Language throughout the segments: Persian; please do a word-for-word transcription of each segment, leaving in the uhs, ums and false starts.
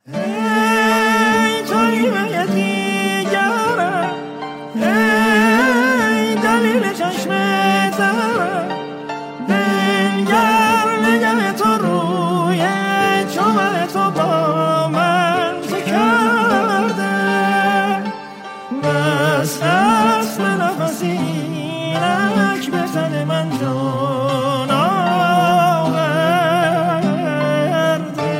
ای توی به دیگرم، ای دلیل چشم ترم، دلگر نگه تو روی چومن تو با من چه کرده. بس هست نفسی اینک به تن من جان آورده.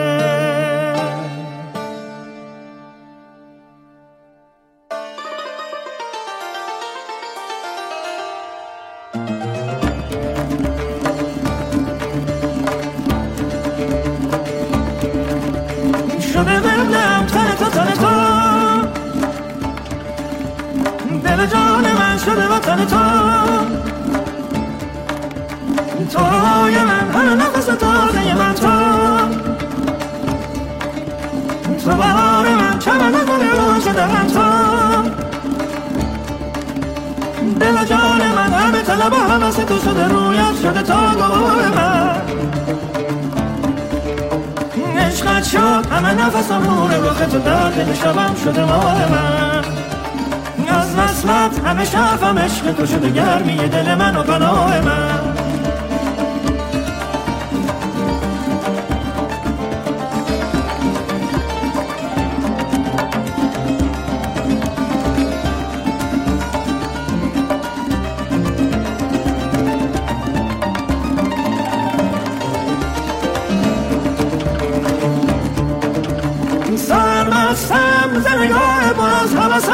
شده ببلم تن تو تن تو، دل جان من شده وطن تو، تو روی من هر نفس تازه من تو، تو بهار من چمن گل رو شده من تو، دل جان من همه طلب و حوث تو شده رویت شده تا گواه من. عشقت شد همه نفسم نور رخ تو در دل شبم شده ماه من. از وصلت همه شرفم عشق تو شده گرمی دل من و پناه من. سرمستم ز نگاه پر از حوست،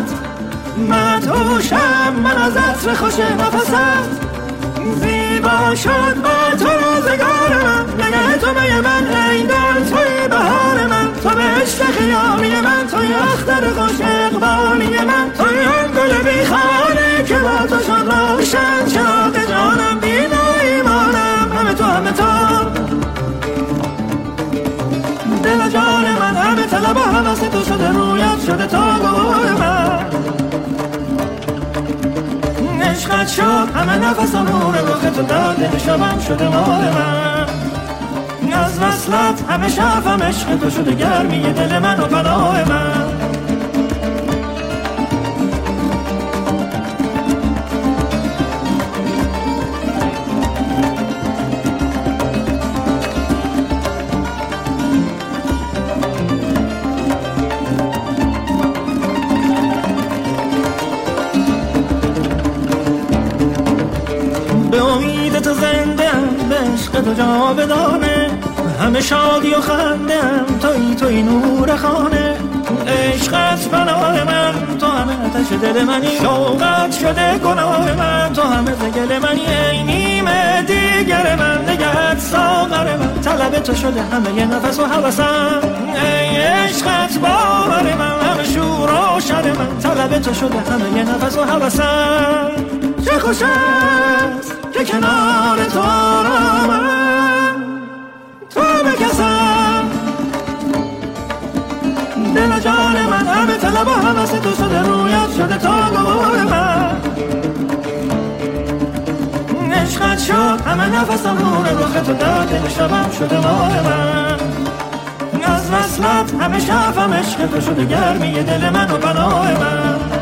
مدهوشم من از عطر خوش نفست. زیبا شد با تو روزگار من، نگه تو به من ای دل توی بهار من. تو به عشق خیامی من، توی اختر خوش اقبالی من، توی آن گل بیخانه که با تو شد روشن چراغ جانم. دین و ایمانم همه تو همه تو، دل جان من همه طلب و حوث تو شده رویت شده تا گواه من. عشقت شد همه نفسم نور رخ تو در دل شبم شده ماه من. از وصلت همه شرفم عشق تو شده گرمی دل من و پناه من. به امید تو زنده‌ام، به عشق تو جاودانه، همه شادی و خنده‌ام، توی توی نور خانه. عشقت پناه من، تو همه آتش دل منی، شوقت شده گناه من، تو همه زگل منی. ای نیمه دیگر من، نگهت ساغر من، طلب تو شده همه یه نفس و حوثم. ای عشقت باور من، همه شور و شر من، طلب تو شده همه یه نفس و حوثم. چه خوش است که کنار تو آرامم، تو بکسم دل جان من، همه طلب و حوث تو شده رویت شده تا گواه من. عشقت شد همه نفسم نور رخ تو در دل شبم شده ماه من. از وصلت همه شرفم عشق تو شده گرمی دل من و پناه من.